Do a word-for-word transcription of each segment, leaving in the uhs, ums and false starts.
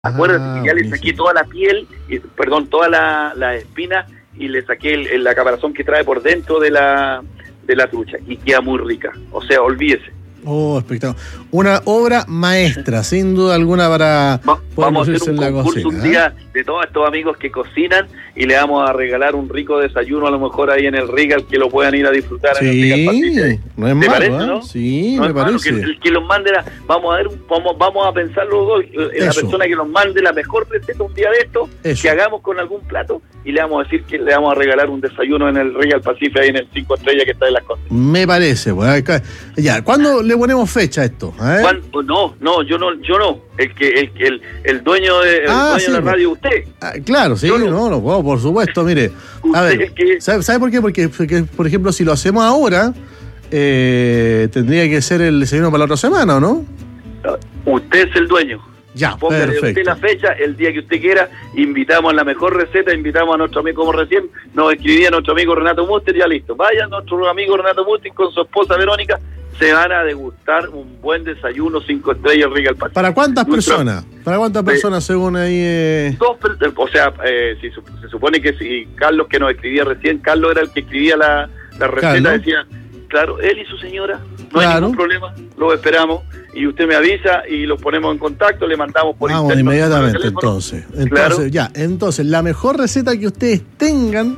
Acuérdate Ah, que ya le buenísimo. saqué toda la piel, y, perdón, toda la, la espina y le saqué el, el- la caparazón que trae por dentro de la de la trucha y queda muy rica. O sea, olvídese. Oh, espectacular. Una obra maestra, sin duda alguna, para Va- poder vamos a lucirse hacer un en la concurso cocina. un ¿eh? día de todos estos amigos que cocinan y le vamos a regalar un rico desayuno a lo mejor ahí en el Regal que lo puedan ir a disfrutar en el Regal Pacific. Sí, no es ¿Te malo, parece, ¿eh? no? Sí, No me es malo, parece. que, el que los mande, la- vamos a ver, un- vamos, vamos a pensar los dos, eh, la Eso. persona que nos mande la mejor receta un día de esto, Eso. que hagamos con algún plato y le vamos a decir que le vamos a regalar un desayuno en el Regal Pacific ahí en el cinco estrellas que está en las costas. Me parece. Pues, acá- ya, ¿cuándo le ponemos fecha a esto? ¿eh? Juan, no, no, yo no, yo no, el que el que el, el dueño de, el Ah, dueño sí, de la pues. radio usted. Ah, claro, sí, Yo no, no. no, no, por supuesto, mire. A Usted ver, es que- ¿sabe, sabe por qué? Porque, porque, por ejemplo, si lo hacemos ahora, eh, tendría que ser el desayuno para la otra semana, ¿o no? Usted es el dueño. Ya, Póngale usted perfecto. la fecha, el día que usted quiera, invitamos a la mejor receta, invitamos a nuestro amigo, como recién nos escribía nuestro amigo Renato Muster, ya listo. Vaya nuestro amigo Renato Muster con su esposa Verónica, se van a degustar un buen desayuno cinco estrellas Regal Pacific. ¿Para cuántas Nuestra- personas? ¿Para cuántas personas según ahí? Eh... Dos, per- o sea, eh, si su- se supone que si Carlos que nos escribía recién, Carlos era el que escribía la, la receta, Carlos. decía, claro, él y su señora, no hay Claro. ningún problema, lo esperamos y usted me avisa y los ponemos en contacto, le mandamos por Vamos interno, inmediatamente por teléfono. entonces. Entonces, Claro. ya, entonces, la mejor receta que ustedes tengan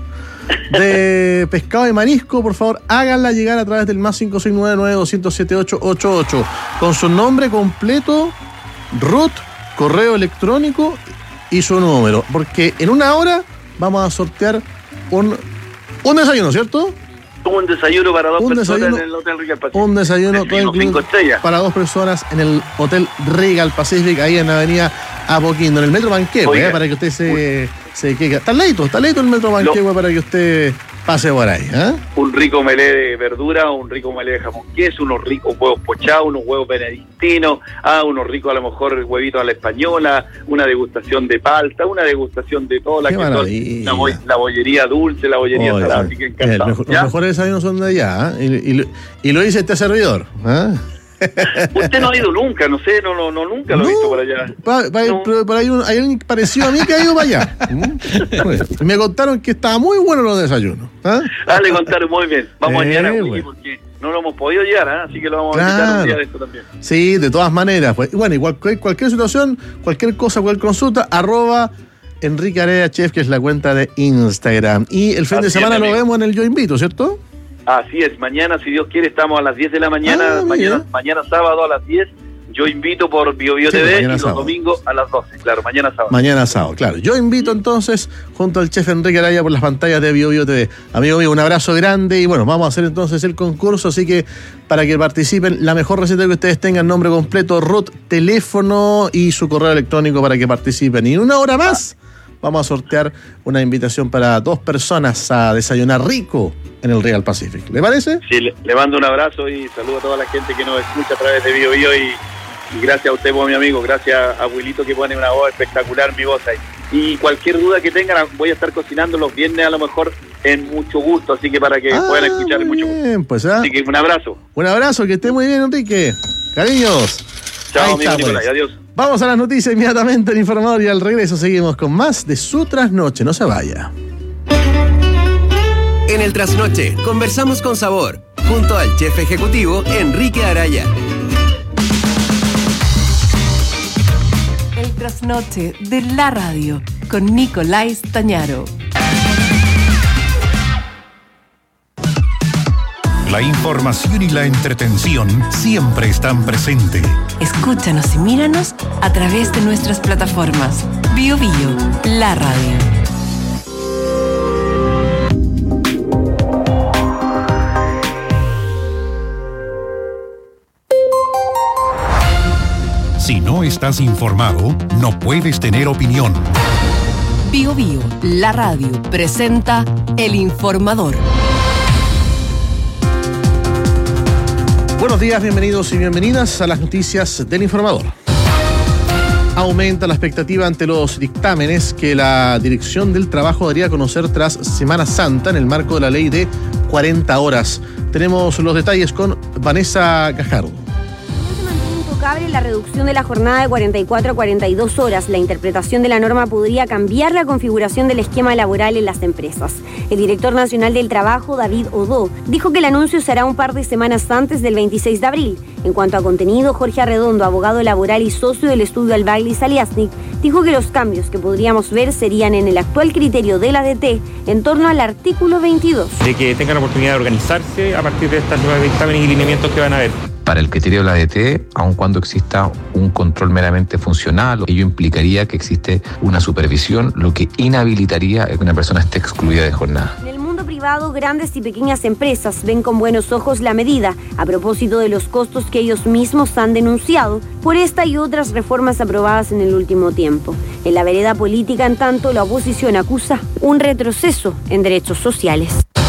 de pescado y marisco, por favor, háganla llegar a través del más cinco seis nueve nueve, dos cero siete, ocho ocho ocho con su nombre completo, root, correo electrónico y su número. Porque en una hora vamos a sortear un, un desayuno, ¿cierto? Un desayuno para dos Un personas desayuno- en el Hotel Regal Pacific. Un desayuno todo Cinco incluido estrellas. para dos personas en el Hotel Regal Pacific, ahí en la avenida Apoquindo, en el Metro Manquehue, Oiga, eh, para que usted se, se quede. Está leito, está leito el Metro Manquehue para que usted pase por ahí. ¿eh? Un rico melé de verdura, un rico melé de jamón queso, unos ricos huevos pochados, unos huevos benedictinos, ah, unos ricos a lo mejor huevitos a la española, una degustación de palta, una degustación de toda la Qué que son maravilla. la, bo- la bollería dulce, la bollería Oye, salada, sí. así que El encantado. mejor- los ¿Ya? mejores desayunos son de allá, ¿eh? y, y lo- y lo dice este servidor. ¿eh? Usted no ha ido nunca, no sé, no, no, no nunca lo he visto por allá. Pa- pa- No. pero por ahí un- hay alguien parecido a mí que ha ido para allá. ¿Mm? Bueno, me contaron que estaban muy buenos los desayunos. ¿eh? Ah, le contaron muy bien. Vamos a Eh, llegar a Willy bueno. porque no lo hemos podido llegar, ¿ah? Así que lo vamos a visitar un Claro. día de esto también. Sí, de todas maneras. Pues, y bueno, igual cualquier, cualquier situación, cualquier cosa, cualquier consulta, arroba Enrique Area Chef, que es la cuenta de Instagram. Y el fin Así de es, semana lo amigo. vemos en el Yo Invito, ¿cierto? Así es, mañana, si Dios quiere, estamos a las diez de la mañana, Ah, mañana, mira. mañana sábado a las diez. Yo invito por Bio Bio Sí, T V y mañana los sábado. domingos a las doce. Claro, mañana sábado. Mañana sábado, claro. Yo invito entonces junto al chef Enrique Araya por las pantallas de Bio Bio T V. Amigo mío, un abrazo grande y bueno, vamos a hacer entonces el concurso, así que para que participen, la mejor receta que ustedes tengan, nombre completo, root, teléfono y su correo electrónico para que participen. Y en una hora más vamos a sortear una invitación para dos personas a desayunar rico en el Regal Pacific. ¿Le parece? Sí, le, le mando un abrazo y saludo a toda la gente que nos escucha a través de Bio Bio y, y gracias a usted, pues, mi amigo, gracias a Wilito que pone una voz espectacular, mi voz ahí. Y cualquier duda que tengan, voy a estar cocinando los viernes a lo mejor en mucho gusto, así que para que Ah, puedan escuchar en muy mucho gusto. bien, pues, ¿ah? Así que un abrazo. Un abrazo, que esté muy bien, Enrique. Cariños. Chao, Ahí amigo está, Nicolás, pues. adiós. Vamos a las noticias inmediatamente en Informador y al regreso seguimos con más de su trasnoche. No se vaya. En el Trasnoche conversamos con sabor junto al chef ejecutivo Enrique Araya. El trasnoche de la radio con Nicolás Tañaro. La información y la entretención siempre están presentes. Escúchanos y míranos a través de nuestras plataformas. Bio Bio, la radio. Si no estás informado, no puedes tener opinión. Bio Bio, la radio, presenta El Informador. Buenos días, bienvenidos y bienvenidas a las noticias del Informador. Aumenta la expectativa ante los dictámenes que la Dirección del Trabajo daría a conocer tras Semana Santa en el marco de la ley de cuarenta horas. Tenemos los detalles con Vanessa Gajardo. irrevocable la reducción de la jornada de cuarenta y cuatro a cuarenta y dos horas. La interpretación de la norma podría cambiar la configuración del esquema laboral en las empresas. El director nacional del trabajo, David Odó, dijo que el anuncio se hará un par de semanas antes del veintiséis de abril. En cuanto a contenido, Jorge Arredondo, abogado laboral y socio del estudio Albagli Saliasnik, dijo que los cambios que podríamos ver serían en el actual criterio de la A D T en torno al artículo veintidós. De que tengan la oportunidad de organizarse a partir de estos nuevos dictámenes y lineamientos que van a haber. Para el criterio de la A D T, aun cuando exista un control meramente funcional, ello implicaría que existe una supervisión, lo que inhabilitaría a que una persona esté excluida de jornada. En el mundo privado, grandes y pequeñas empresas ven con buenos ojos la medida, a propósito de los costos que ellos mismos han denunciado por esta y otras reformas aprobadas en el último tiempo. En la vereda política, en tanto, la oposición acusa un retroceso en derechos sociales.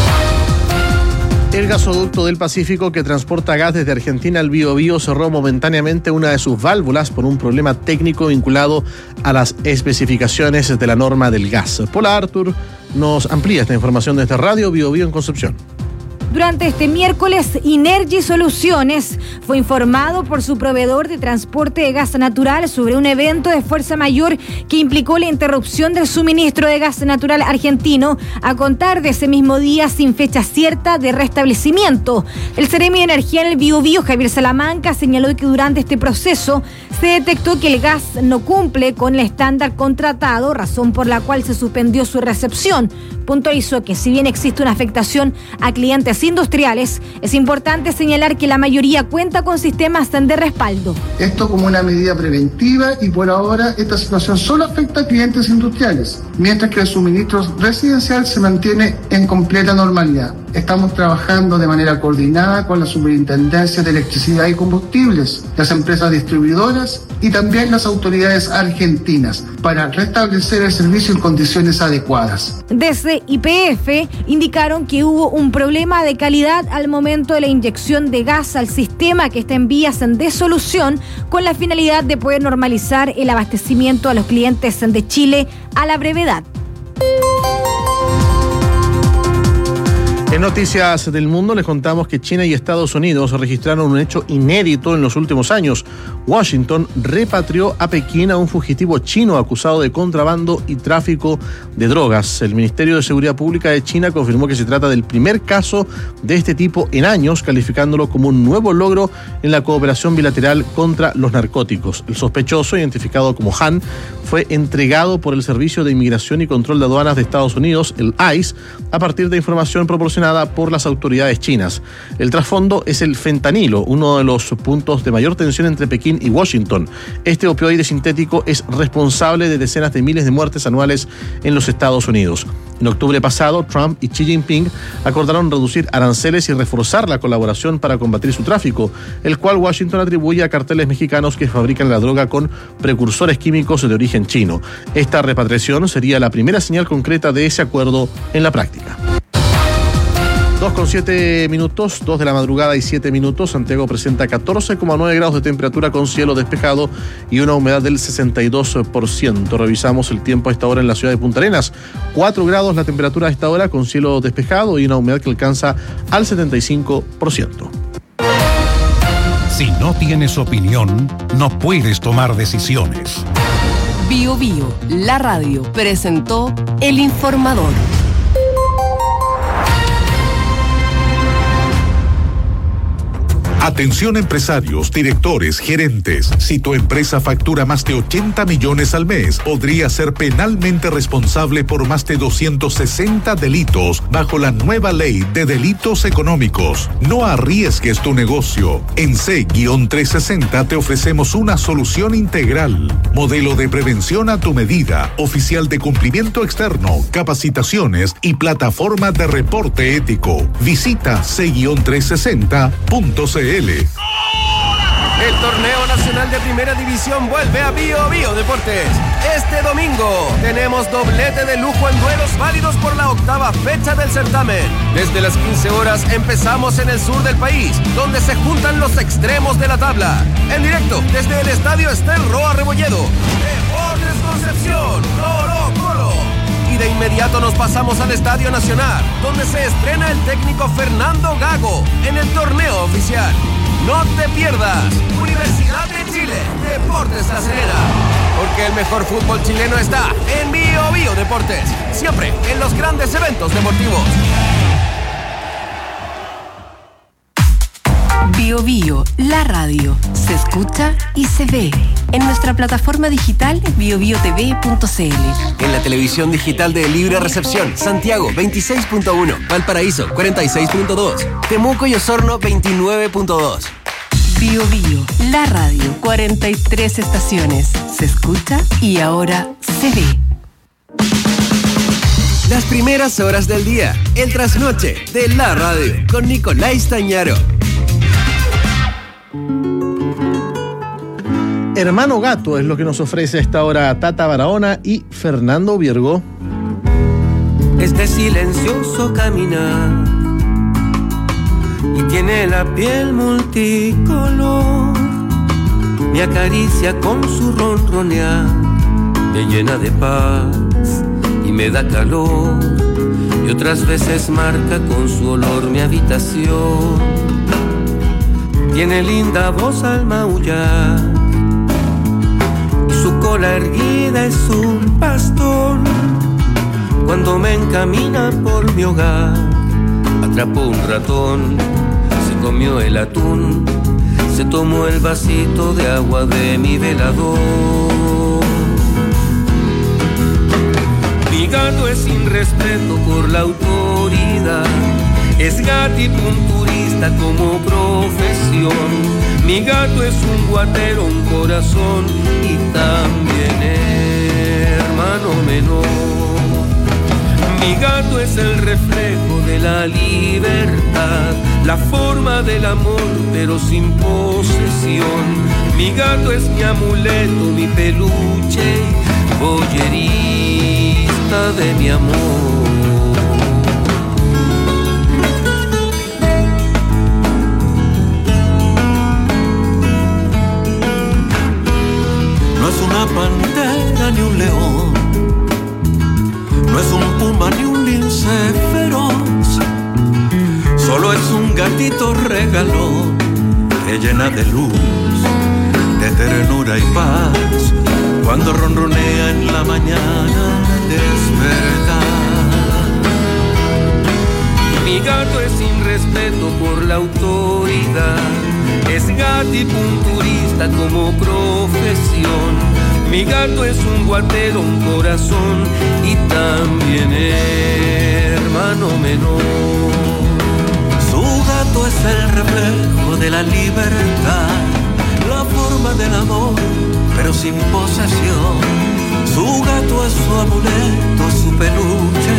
El gasoducto del Pacífico que transporta gas desde Argentina al Biobío cerró momentáneamente una de sus válvulas por un problema técnico vinculado a las especificaciones de la norma del gas. Paula Artur nos amplía esta información desde Radio Biobío en Concepción. Durante este miércoles, Inergy Soluciones fue informado por su proveedor de transporte de gas natural sobre un evento de fuerza mayor que implicó la interrupción del suministro de gas natural argentino a contar de ese mismo día sin fecha cierta de restablecimiento. El Seremi de Energía en el Biobío, Javier Salamanca, señaló que durante este proceso se detectó que el gas no cumple con el estándar contratado, razón por la cual se suspendió su recepción. Puntualizó que si bien existe una afectación a clientes industriales, es importante señalar que la mayoría cuenta con sistemas de respaldo. Esto como una medida preventiva y por ahora esta situación solo afecta a clientes industriales, mientras que el suministro residencial se mantiene en completa normalidad. Estamos trabajando de manera coordinada con la Superintendencia de Electricidad y Combustibles, las empresas distribuidoras y también las autoridades argentinas para restablecer el servicio en condiciones adecuadas. Desde Y P F indicaron que hubo un problema de calidad al momento de la inyección de gas al sistema que está en vías de solución con la finalidad de poder normalizar el abastecimiento a los clientes de Chile a la brevedad. En noticias del mundo les contamos que China y Estados Unidos registraron un hecho inédito en los últimos años. Washington repatrió a Pekín a un fugitivo chino acusado de contrabando y tráfico de drogas. El Ministerio de Seguridad Pública de China confirmó que se trata del primer caso de este tipo en años, calificándolo como un nuevo logro en la cooperación bilateral contra los narcóticos. El sospechoso, identificado como Han, fue entregado por el Servicio de Inmigración y Control de Aduanas de Estados Unidos, el I C E, a partir de información proporcionada por las autoridades chinas. El trasfondo es el fentanilo, uno de los puntos de mayor tensión entre Pekín y Washington. Este opioide sintético es responsable de decenas de miles de muertes anuales en los Estados Unidos. En octubre pasado, Trump y Xi Jinping acordaron reducir aranceles y reforzar la colaboración para combatir su tráfico, el cual Washington atribuye a carteles mexicanos que fabrican la droga con precursores químicos de origen chino. Esta repatriación sería la primera señal concreta de ese acuerdo en la práctica. dos con siete minutos, dos de la madrugada y siete minutos. Santiago presenta catorce coma nueve grados de temperatura con cielo despejado y una humedad del sesenta y dos por ciento. Revisamos el tiempo a esta hora en la ciudad de Punta Arenas. cuatro grados la temperatura a esta hora con cielo despejado y una humedad que alcanza al setenta y cinco por ciento. Si no tienes opinión, no puedes tomar decisiones. Bio Bio, la radio, presentó El Informador. Atención empresarios, directores, gerentes. Si tu empresa factura más de ochenta millones al mes, podría ser penalmente responsable por más de doscientos sesenta delitos bajo la nueva ley de delitos económicos. No arriesgues tu negocio. En C trescientos sesenta te ofrecemos una solución integral. Modelo de prevención a tu medida, oficial de cumplimiento externo, capacitaciones y plataforma de reporte ético. Visita C trescientos sesenta punto c l. El torneo nacional de primera división vuelve a Bio Bio Deportes. Este domingo tenemos doblete de lujo en duelos válidos por la octava fecha del certamen. Desde las quince horas empezamos en el sur del país, donde se juntan los extremos de la tabla. En directo desde el estadio Estel Roa Rebolledo. Deportes Concepción, Colo Colo. Y de inmediato nos pasamos al Estadio Nacional, donde se estrena el técnico Fernando Gago en el torneo oficial. No te pierdas Universidad de Chile, Deportes La Serena. Porque el mejor fútbol chileno está en Bio Bio Deportes. Siempre en los grandes eventos deportivos. Bio Bio, la radio, se escucha y se ve en nuestra plataforma digital bio bio t v punto c l. En la televisión digital de Libre Recepción, Santiago veintiséis punto uno, Valparaíso cuarenta y seis punto dos, Temuco y Osorno veintinueve punto dos. Bio Bio, la radio, cuarenta y tres estaciones, se escucha y ahora se ve. Las primeras horas del día, el trasnoche de la radio, con Nicolás Tañaro. Hermano Gato es lo que nos ofrece a esta hora Tata Barahona y Fernando Virgo. Este silencioso caminar y tiene la piel multicolor, me acaricia con su ronronear, me llena de paz y me da calor, y otras veces marca con su olor mi habitación. Tiene linda voz al maullar y su cola erguida es un bastón. Cuando me encamina por mi hogar, atrapó un ratón, se comió el atún, se tomó el vasito de agua de mi velador. Mi gato es sin respeto por la autoridad, es gatipunturista como profesión. Mi gato es un guatero, un corazón y también hermano menor. Mi gato es el reflejo de la libertad, la forma del amor pero sin posesión. Mi gato es mi amuleto, mi peluche, boyerista de mi amor. No es una pantera ni un león, no es un puma ni un lince feroz, solo es un gatito regalón que llena de luz, de ternura y paz, cuando ronronea en la mañana al despertar. Mi gato es sin respeto por la autoridad, es gatipunturista como profesión. Mi gato es un guatero, un corazón y también hermano menor. Su gato es el reflejo de la libertad, la forma del amor, pero sin posesión. Su gato es su amuleto, su peluche,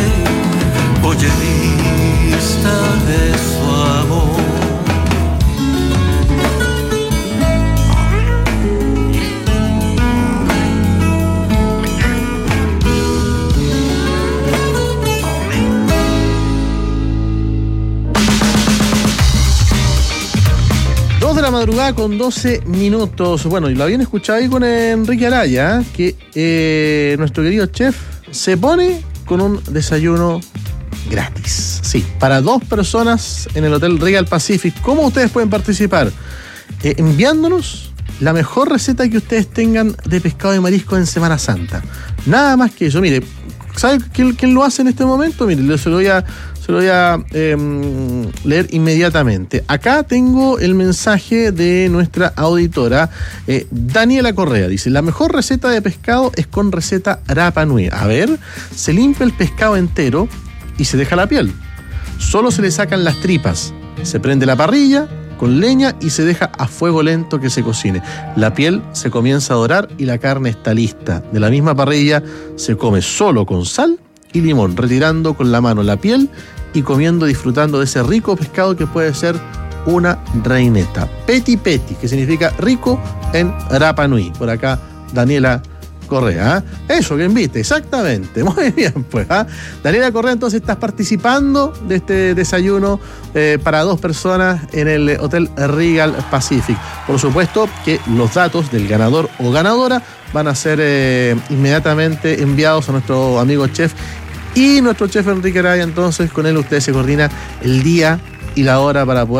boyerista de su amor. De la madrugada con doce minutos. Bueno, y lo habían escuchado ahí con Enrique Araya, que eh, nuestro querido chef se pone con un desayuno gratis. Sí, para dos personas en el Hotel Regal Pacific. ¿Cómo ustedes pueden participar? Eh, enviándonos la mejor receta que ustedes tengan de pescado y marisco en Semana Santa. Nada más que eso. Mire, ¿sabe quién, quién lo hace en este momento? Mire, se lo voy a... Se lo voy a eh, leer inmediatamente. Acá tengo el mensaje de nuestra auditora, eh, Daniela Correa. Dice, la mejor receta de pescado es con receta Rapa Nui. A ver, se limpia el pescado entero y se deja la piel. Solo se le sacan las tripas. Se prende la parrilla con leña y se deja a fuego lento que se cocine. La piel se comienza a dorar y la carne está lista. De la misma parrilla se come solo con sal y limón, retirando con la mano la piel y comiendo, disfrutando de ese rico pescado que puede ser una reineta. Peti peti, que significa rico en Rapa Nui. Por acá, Daniela Correa. ¿eh? Eso que invite, exactamente. Muy bien, pues. ¿eh? Daniela Correa, entonces estás participando de este desayuno eh, para dos personas en el Hotel Regal Pacific. Por supuesto que los datos del ganador o ganadora van a ser eh, inmediatamente enviados a nuestro amigo chef y nuestro chef Enrique Araya. Entonces con él usted se coordina el día y la hora para poder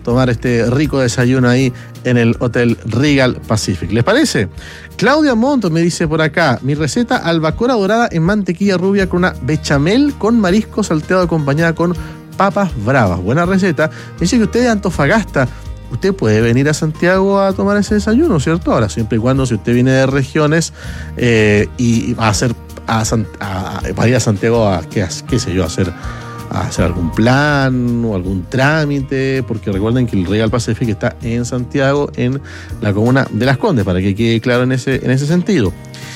tomar este rico desayuno ahí en el Hotel Regal Pacific. ¿Les parece? Claudia Montos me dice por acá, mi receta: albacora dorada en mantequilla rubia con una bechamel con marisco salteado acompañada con papas bravas. Buena receta. Me dice que usted es de Antofagasta. Usted puede venir a Santiago a tomar ese desayuno, ¿cierto? Ahora, siempre y cuando, si usted viene de regiones eh, y va a hacer a, a, a, va a ir a Santiago a, qué, qué sé yo, a hacer, a hacer algún plan o algún trámite, porque recuerden que el Regal Pacific está en Santiago, en la comuna de Las Condes, para que quede claro en ese, en ese sentido.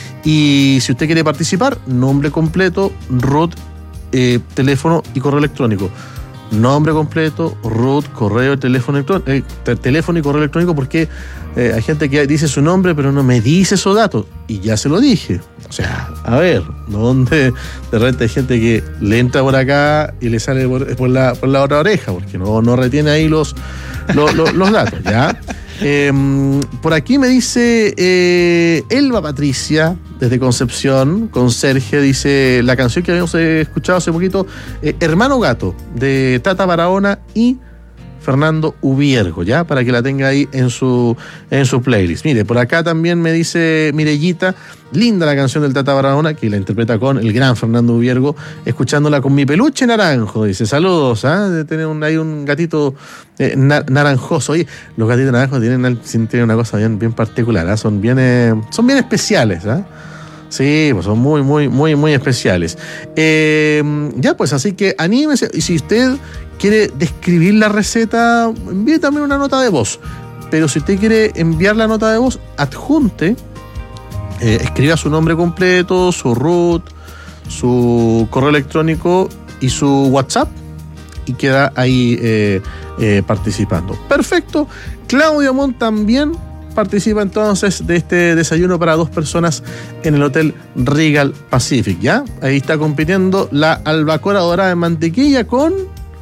Y si usted quiere participar, nombre completo, root, eh, teléfono y correo electrónico. Nombre completo, root, correo, teléfono, eh, teléfono y correo electrónico, porque eh, hay gente que dice su nombre pero no me dice esos datos, y ya se lo dije. O sea, a ver, donde de repente hay gente que le entra por acá y le sale por, por, la, por la otra oreja, porque no, no retiene ahí los, los, los, los datos, ¿ya? Eh, por aquí me dice eh, Elba Patricia, desde Concepción, Conserje, dice la canción que habíamos escuchado hace poquito, eh, Hermano Gato, de Tata Barahona y Fernando Ubiergo, ¿ya? Para que la tenga ahí en su, en su playlist. Mire, por acá también me dice Mirellita, linda la canción del Tata Barahona, que la interpreta con el gran Fernando Ubiergo, escuchándola con mi peluche naranjo, dice, saludos, ¿ah? De tener un, hay un gatito eh, na, naranjoso. Oye, los gatitos naranjos tienen, tienen una cosa bien, bien particular, ¿ah? Son bien, eh, son bien especiales, ¿ah? Sí, pues son muy, muy, muy, muy especiales. Eh, ya, pues, así que anímese. Y si usted quiere describir la receta, envíe también una nota de voz. Pero si usted quiere enviar la nota de voz, adjunte, eh, escriba su nombre completo, su root, su correo electrónico y su WhatsApp, y queda ahí eh, eh, participando. Perfecto. Claudia Mont también participa entonces de este desayuno para dos personas en el Hotel Regal Pacific, ¿ya? Ahí está compitiendo la albacora dorada en mantequilla con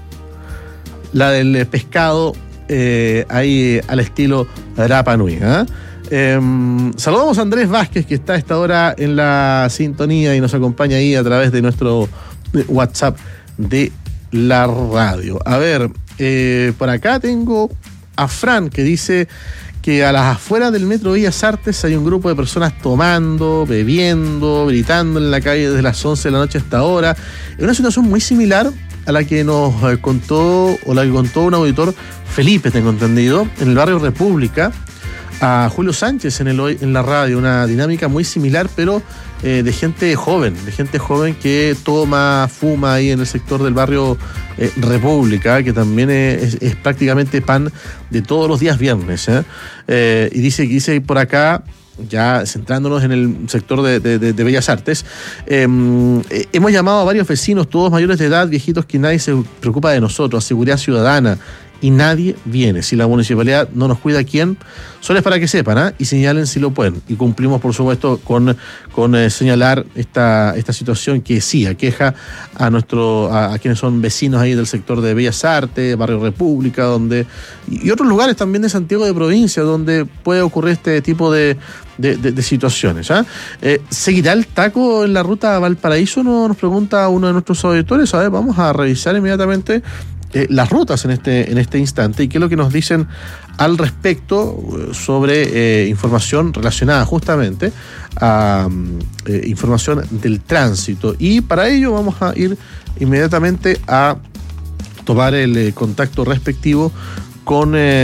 la del pescado eh, ahí al estilo Rapa Nui, ¿eh? Eh, saludamos a Andrés Vázquez, que está a esta hora en la sintonía y nos acompaña ahí a través de nuestro WhatsApp de la radio. A ver, eh, por acá tengo a Fran, que dice que a las afueras del Metro Bellas Artes hay un grupo de personas tomando, bebiendo, gritando en la calle desde las once de la noche hasta ahora. Es una situación muy similar a la que nos contó, o la que contó un auditor, Felipe, tengo entendido, en el barrio República, a Julio Sánchez en, el, en la radio. Una dinámica muy similar, pero eh, de gente joven, de gente joven que toma, fuma ahí en el sector del barrio eh, República, que también es, es prácticamente pan de todos los días viernes. ¿eh? Eh, y dice, dice por acá, ya centrándonos en el sector de, de, de Bellas Artes, eh, hemos llamado a varios vecinos, todos mayores de edad, viejitos, que nadie se preocupa de nosotros, a seguridad ciudadana, y nadie viene. Si la municipalidad no nos cuida, ¿quién? Solo es para que sepan, ¿eh? Y señalen si lo pueden. Y cumplimos, por supuesto, con, con eh, señalar esta, esta situación que sí aqueja a nuestro a, a quienes son vecinos ahí del sector de Bellas Artes, Barrio República, donde y otros lugares también de Santiago de provincia, donde puede ocurrir este tipo de, de, de, de situaciones. ¿eh? Eh, ¿Seguirá el taco en la ruta a Valparaíso? Nos pregunta uno de nuestros auditores. A ver, vamos a revisar inmediatamente Eh, las rutas en este, en este instante y qué es lo que nos dicen al respecto eh, sobre eh, información relacionada justamente a eh, información del tránsito. Y para ello vamos a ir inmediatamente a tomar el eh, contacto respectivo con, eh,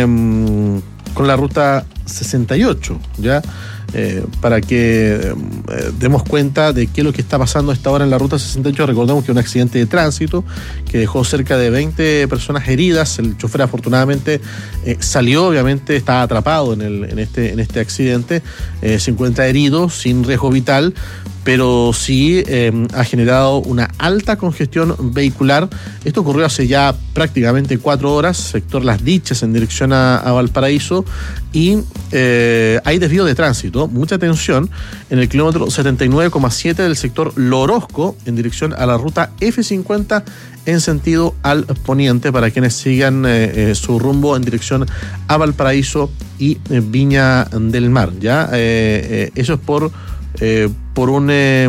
con la ruta sesenta y ocho, ¿ya? Eh, para que eh, demos cuenta de qué es lo que está pasando a esta hora en la ruta sesenta y ocho. Recordemos que un accidente de tránsito que dejó cerca de veinte personas heridas. El chofer afortunadamente eh, salió, obviamente estaba atrapado en, el, en, este, en este accidente, eh, se encuentra herido, sin riesgo vital, pero sí eh, ha generado una alta congestión vehicular. Esto ocurrió hace ya prácticamente cuatro horas, sector Las Dichas en dirección a, a Valparaíso, y eh, hay desvío de tránsito, mucha tensión en el kilómetro setenta y nueve coma siete del sector Lorosco en dirección a la ruta F cincuenta en sentido al poniente, para quienes sigan eh, eh, su rumbo en dirección a Valparaíso y eh, Viña del Mar. ¿ya? Eh, eh, eso es por... Eh, por un... Eh,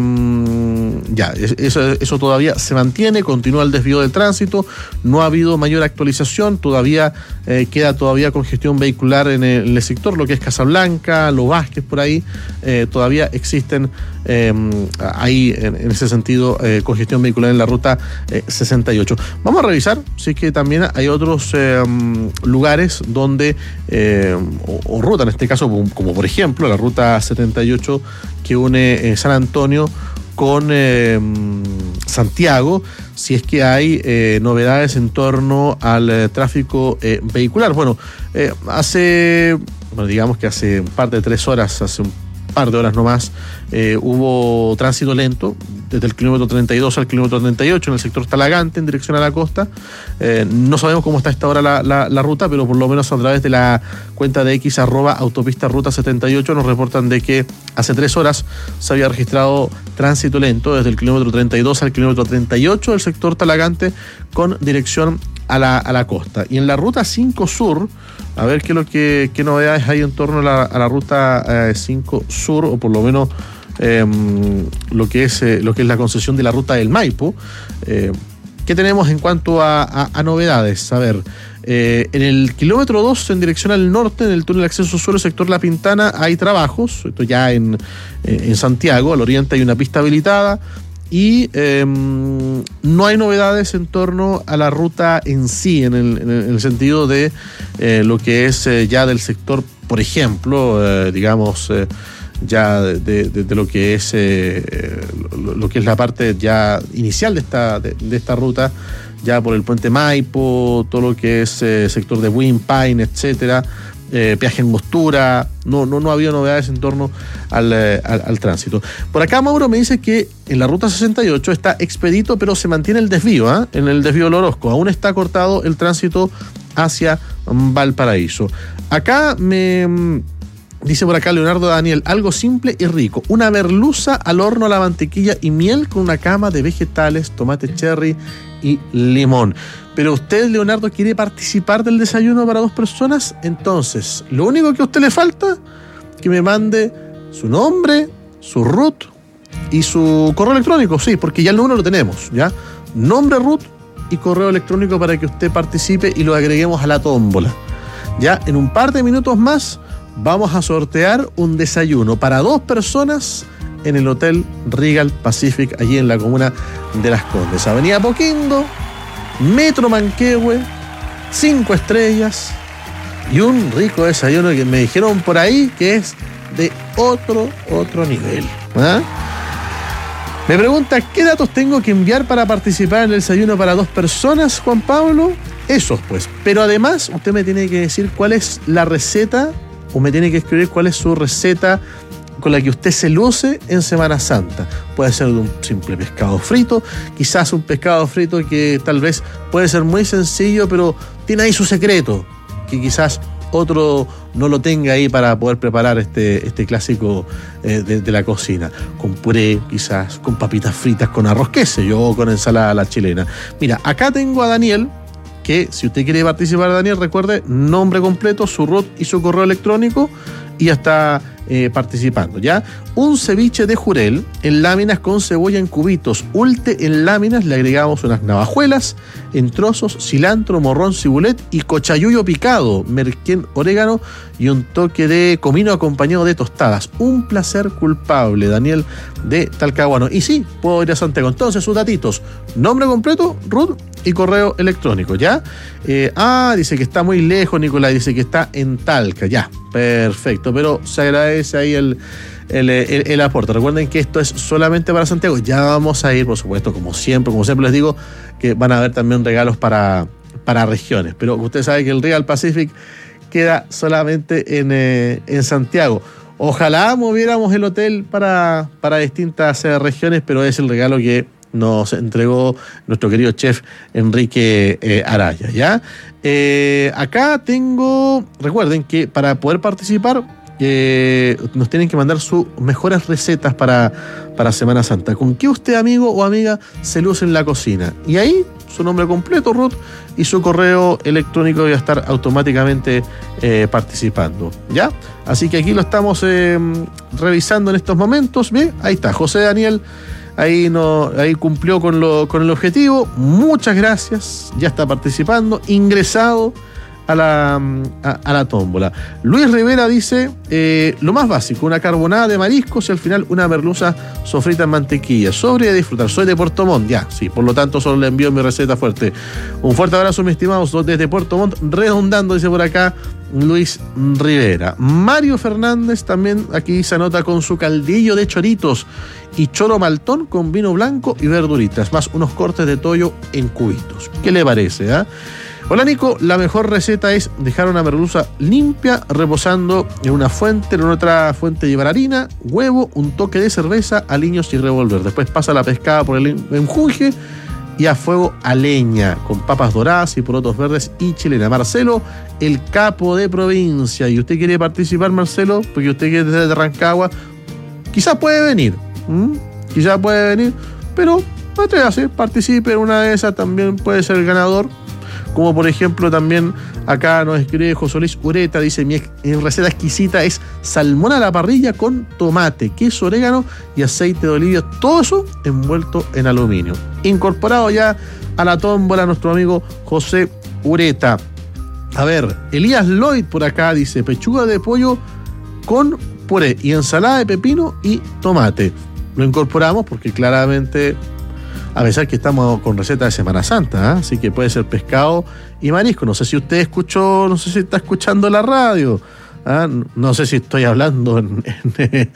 ya, eso, eso todavía se mantiene, continúa el desvío del tránsito, no ha habido mayor actualización, todavía eh, queda todavía congestión vehicular en el, en el sector, lo que es Casablanca, Los Vázquez, por ahí, eh, todavía existen eh, ahí, en, en ese sentido, eh, congestión vehicular en la ruta eh, sesenta y ocho. Vamos a revisar si es que también hay otros eh, lugares donde, eh, o, o ruta en este caso, como, como por ejemplo la ruta setenta y ocho que une eh, San Antonio con eh, Santiago, si es que hay eh, novedades en torno al eh, tráfico eh, vehicular. Bueno, eh, hace, bueno, digamos que hace un par de tres horas, hace un par de horas nomás, eh, hubo tránsito lento desde el kilómetro treinta y dos al kilómetro treinta y ocho en el sector Talagante en dirección a la costa. Eh, no sabemos cómo está a esta hora la, la, la ruta, pero por lo menos a través de la cuenta de X arroba autopista ruta setenta y ocho nos reportan de que hace tres horas se había registrado tránsito lento desde el kilómetro treinta y dos al kilómetro treinta y ocho del sector Talagante con dirección a la, a la costa. Y en la ruta cinco Sur, a ver qué, lo que, qué novedades hay en torno a la, a la ruta eh, cinco Sur, o por lo menos eh, lo, que es, eh, lo que es la concesión de la ruta del Maipo. Eh, ¿Qué tenemos en cuanto a, a, a novedades? A ver, eh, en el kilómetro dos, en dirección al norte, en el túnel de acceso sur, sector La Pintana, hay trabajos. Esto ya en, eh, en Santiago, al oriente hay una pista habilitada. Y eh, no hay novedades en torno a la ruta en sí, en el, en el sentido de eh, lo que es eh, ya del sector, por ejemplo, eh, digamos, eh, ya de, de, de lo que es eh, lo, lo que es la parte ya inicial de esta, de, de esta ruta, ya por el puente Maipo, todo lo que es eh, sector de Wimpine, etcétera. Eh, peaje en Angostura, no, no, no ha habido novedades en torno al, eh, al, al tránsito. Por acá Mauro me dice que en la ruta sesenta y ocho está expedito, pero se mantiene el desvío, ¿eh? En el desvío del Orozco, aún está cortado el tránsito hacia Valparaíso. Acá me dice por acá Leonardo Daniel, algo simple y rico, una merluza al horno a la mantequilla y miel con una cama de vegetales, tomate cherry y limón. Pero usted, Leonardo, quiere participar del desayuno para dos personas, entonces lo único que a usted le falta, que me mande su nombre, su root y su correo electrónico, sí, porque ya el número lo tenemos, ¿ya? Nombre, root y correo electrónico para que usted participe y lo agreguemos a la tómbola. Ya en un par de minutos más vamos a sortear un desayuno para dos personas en el Hotel Regal Pacific, allí en la comuna de Las Condes, Avenida Poquindo, Metro Manquehue, cinco estrellas y un rico desayuno que me dijeron por ahí que es de otro, otro nivel. ¿Ah? Me pregunta, ¿qué datos tengo que enviar para participar en el desayuno para dos personas, Juan Pablo? Esos, pues. Pero además, usted me tiene que decir cuál es la receta, o me tiene que escribir cuál es su receta con la que usted se luce en Semana Santa. Puede ser de un simple pescado frito, quizás un pescado frito que tal vez puede ser muy sencillo, pero tiene ahí su secreto, que quizás otro no lo tenga ahí para poder preparar este, este clásico eh, de, de la cocina. Con puré, quizás, con papitas fritas, con arroz, qué sé yo, con ensalada a la chilena. Mira, acá tengo a Daniel, que si usted quiere participar, Daniel, recuerde, nombre completo, su root y su correo electrónico, y ya está eh, participando, ¿ya? Un ceviche de jurel en láminas con cebolla en cubitos, ulte en láminas, le agregamos unas navajuelas en trozos, cilantro, morrón, cibulet y cochayuyo picado, merquén, orégano y un toque de comino acompañado de tostadas. Un placer culpable, Daniel de Talcahuano. Y sí, puedo ir a Santiago. Entonces, sus datitos, nombre completo, root y correo electrónico, ¿ya? Eh, ah, dice que está muy lejos, Nicolás, dice que está en Talca, ya, perfecto, pero se agradece ahí el, el, el, el aporte. Recuerden que esto es solamente para Santiago, ya vamos a ir, por supuesto, como siempre, como siempre les digo, que van a haber también regalos para, para regiones, pero usted sabe que el Regal Pacific queda solamente en, eh, en Santiago. Ojalá moviéramos el hotel para, para distintas eh, regiones, pero es el regalo que nos entregó nuestro querido chef Enrique eh, Araya, ¿ya? Eh, acá tengo, recuerden que para poder participar eh, nos tienen que mandar sus mejores recetas para, para Semana Santa. ¿Con qué usted, amigo o amiga, se luce en la cocina? Y ahí, su nombre completo, Ruth, y su correo electrónico va a estar automáticamente eh, participando, ¿ya? Así que aquí lo estamos eh, revisando en estos momentos. ¿Ve? Ahí está, José Daniel. Ahí, no, ahí cumplió con, lo, con el objetivo. Muchas gracias. Ya está participando. Ingresado a la, a, a la tómbola. Luis Rivera dice, eh, lo más básico, una carbonada de mariscos y al final una merluza sofrita en mantequilla. Sobre de disfrutar. Soy de Puerto Montt. Ya, sí, por lo tanto solo le envío mi receta fuerte. Un fuerte abrazo, mis estimados, desde Puerto Montt. Redondando, dice por acá Luis Rivera. Mario Fernández también aquí se anota con su caldillo de choritos y choro maltón con vino blanco y verduritas, más unos cortes de toyo en cubitos. ¿Qué le parece? ¿eh? Hola, Nico, la mejor receta es dejar una merluza limpia reposando en una fuente, en otra fuente llevar harina, huevo, un toque de cerveza, aliños y revolver. Después pasa la pescada por el enjunje y a fuego a leña, con papas doradas y porotos verdes y chilena. Marcelo, el capo de provincia. ¿Y usted quiere participar, Marcelo? Porque usted quiere desde Rancagua. Quizás puede venir, ¿Mm? quizás puede venir, pero atrévase, participe en una de esas, también puede ser el ganador. Como por ejemplo también acá nos escribe José Luis Ureta, dice, mi receta exquisita es salmón a la parrilla con tomate, queso, orégano y aceite de oliva, todo eso envuelto en aluminio. Incorporado ya a la tómbola nuestro amigo José Ureta. A ver, Elías Lloyd por acá dice, pechuga de pollo con puré y ensalada de pepino y tomate. Lo incorporamos porque claramente, a pesar que estamos con receta de Semana Santa, ¿eh? Así que puede ser pescado y marisco. No sé si usted escuchó, no sé si está escuchando la radio, ¿eh? No sé si estoy hablando en, en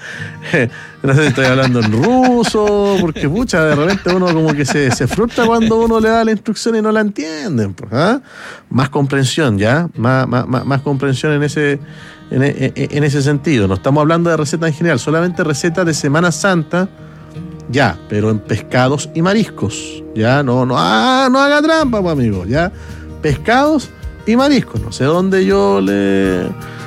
no sé si estoy hablando en ruso, porque pucha, de repente uno como que se, se frustra cuando uno le da la instrucción y no la entienden, ¿eh? Más comprensión, ¿ya? Más, más, más, más comprensión en ese, en, en, en ese sentido. No estamos hablando de receta en general, solamente receta de Semana Santa. Ya, pero en pescados y mariscos. Ya, no, no, ah, no haga trampa, pues, amigo. Ya, pescados y mariscos. No sé dónde yo le.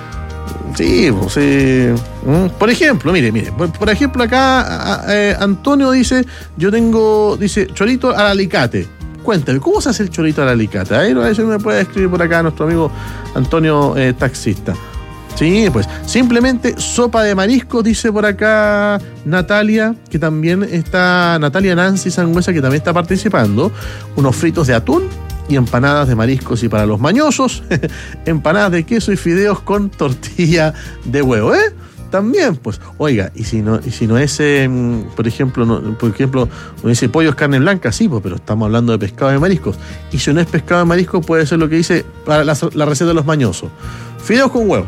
Sí, pues sí. Por ejemplo, mire, mire. Por, por ejemplo, acá eh, Antonio dice: yo tengo, dice, chorito al alicate. Cuéntame, ¿cómo se hace el chorito al alicate? A eso me puede escribir por acá nuestro amigo Antonio, eh, taxista. Sí, pues simplemente sopa de mariscos, dice por acá Natalia, que también está, Natalia Nancy Sangüesa, que también está participando. Unos fritos de atún y empanadas de mariscos, y para los mañosos, empanadas de queso y fideos con tortilla de huevo, ¿eh? También, pues, oiga, y si no, y si no es, eh, por ejemplo, no, por ejemplo, no dice pollo es carne blanca, sí, pues, pero estamos hablando de pescado de mariscos. Y si no es pescado de mariscos, puede ser lo que dice para la, la receta de los mañosos: fideos con huevo.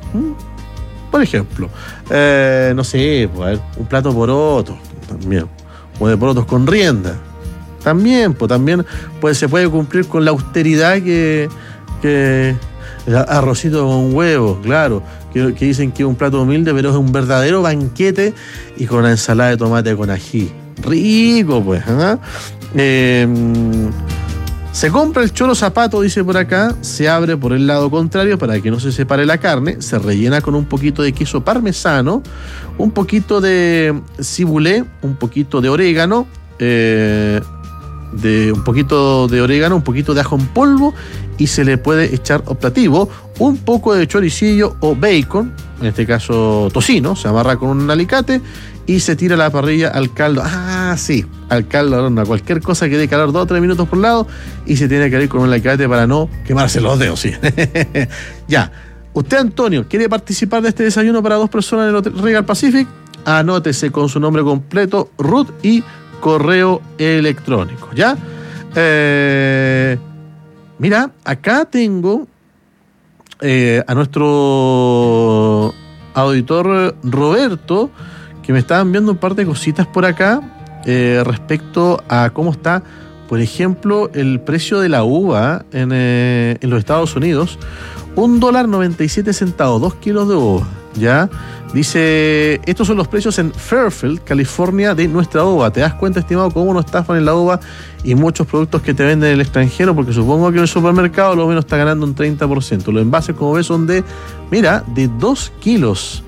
Por ejemplo, eh, no sé, pues, un plato poroto también, o de porotos con rienda también, pues también pues, se puede cumplir con la austeridad que, que el arrocito con huevo, claro, que, que dicen que es un plato humilde, pero es un verdadero banquete, y con una ensalada de tomate con ají, rico, pues, ¿eh? Eh, Se compra el choro zapato, dice por acá, se abre por el lado contrario para que no se separe la carne, se rellena con un poquito de queso parmesano, un poquito de ciboulé, un poquito de orégano, eh, de un poquito de orégano, un poquito de ajo en polvo, y se le puede echar optativo un poco de choricillo o bacon, en este caso tocino, se amarra con un alicate y se tira a la parrilla al caldo. Ah, sí, al caldo, horno, cualquier cosa que dé calor dos o tres minutos por lado, y se tiene que ir con un alicate para no quemarse los dedos, sí. Ya. Usted, Antonio, ¿quiere participar de este desayuno para dos personas en el Hotel Regal Pacific? Anótese con su nombre completo, Ruth, y correo electrónico, ¿ya? Eh, mira, acá tengo eh, a nuestro auditor Roberto, que me estaban viendo un par de cositas por acá eh, respecto a cómo está, por ejemplo, el precio de la uva en, eh, en los Estados Unidos. Un dólar noventa y siete centavos, dos kilos de uva. ¿ya? Dice, estos son los precios en Fairfield, California, de nuestra uva. ¿Te das cuenta, estimado, cómo nos estafan en la uva y muchos productos que te venden en el extranjero? Porque supongo que en el supermercado lo menos está ganando un treinta por ciento. Los envases, como ves, son de, mira, de dos kilos.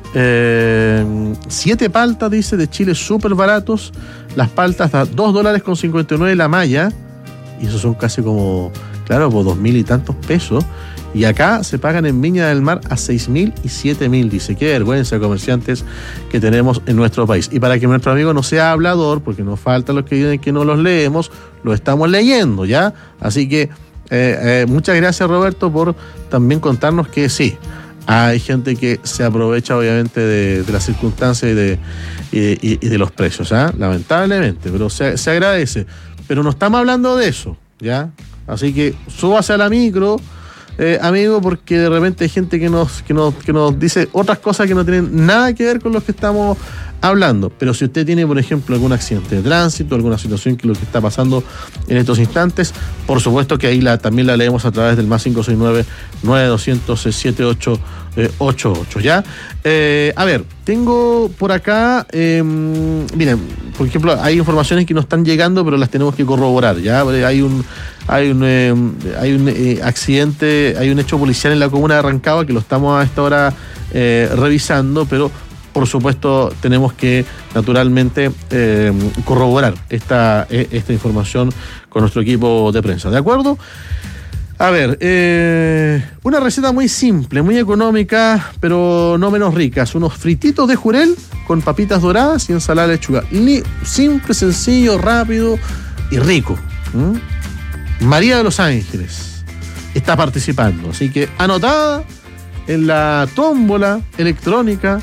Eh, siete paltas, dice, de Chile, súper baratos. Las paltas a dos dólares con cincuenta y nueve la malla. Y esos son casi como, claro, por dos mil y tantos pesos. Y acá se pagan en Viña del Mar a seis mil y siete mil. Dice, qué vergüenza, comerciantes que tenemos en nuestro país. Y para que nuestro amigo no sea hablador, porque nos faltan los que dicen que no los leemos, lo estamos leyendo, ¿ya? Así que eh, eh, muchas gracias, Roberto, por también contarnos que sí, hay gente que se aprovecha obviamente de, de las circunstancias y de, y, y de los precios, ¿ah? Lamentablemente, pero se, se agradece. Pero no estamos hablando de eso, ¿ya? Así que súbase a la micro, eh, amigo, porque de repente hay gente que nos, que, nos, que nos dice otras cosas que no tienen nada que ver con lo que estamos hablando. Pero si usted tiene, por ejemplo, algún accidente de tránsito, alguna situación que lo que está pasando en estos instantes, por supuesto que ahí la, también la leemos a través del más cinco seis nueve, nueve dos cero cero, siete ocho ocho ocho, ¿ya? Eh, a ver, tengo por acá, eh, miren, por ejemplo, hay informaciones que no están llegando, pero las tenemos que corroborar, ¿ya? Hay un, hay un, eh, hay un eh, accidente, hay un hecho policial en la comuna de Rancagua que lo estamos a esta hora eh, revisando, pero por supuesto tenemos que naturalmente eh, corroborar esta, esta información con nuestro equipo de prensa, ¿de acuerdo? A ver, eh, una receta muy simple, muy económica, pero no menos rica. Unos frititos de jurel con papitas doradas y ensalada de lechuga. Ni, simple, sencillo, rápido y rico. ¿Mm? María de los Ángeles está participando, así que anotada en la tómbola electrónica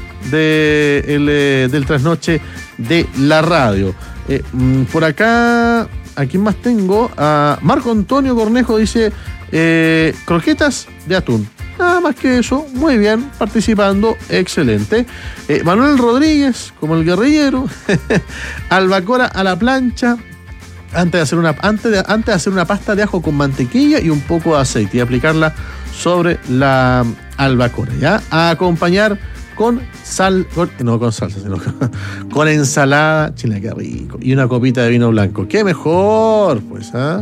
de el, eh, del trasnoche de la radio. Eh, por acá, ¿a quién más tengo? A Marco Antonio Cornejo dice, eh, croquetas de atún. Nada más que eso, muy bien, participando, excelente. Eh, Manuel Rodríguez, como el guerrillero, albacora a la plancha, antes de hacer una, antes de, antes de hacer una pasta de ajo con mantequilla y un poco de aceite y aplicarla sobre la albacora, ¿ya? A acompañar con sal, con, no con salsa, sino con, con ensalada, chile, qué rico, y una copita de vino blanco. ¡Qué mejor! Pues, ¿ah?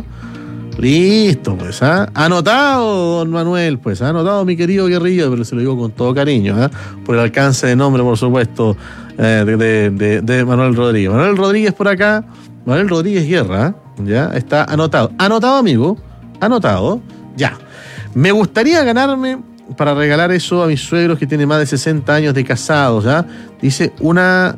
Listo, pues, ¿ah? Anotado, don Manuel, pues, ¿ah? Anotado, mi querido guerrillo, pero se lo digo con todo cariño, ¿ah? Por el alcance de nombre, por supuesto, eh, de, de, de, de Manuel Rodríguez. Manuel Rodríguez por acá, Manuel Rodríguez Guerra, ¿ya? Está anotado. Anotado, amigo, anotado, ya. Me gustaría ganarme, para regalar eso a mis suegros que tienen más de sesenta años de casados, ¿ya? Dice una...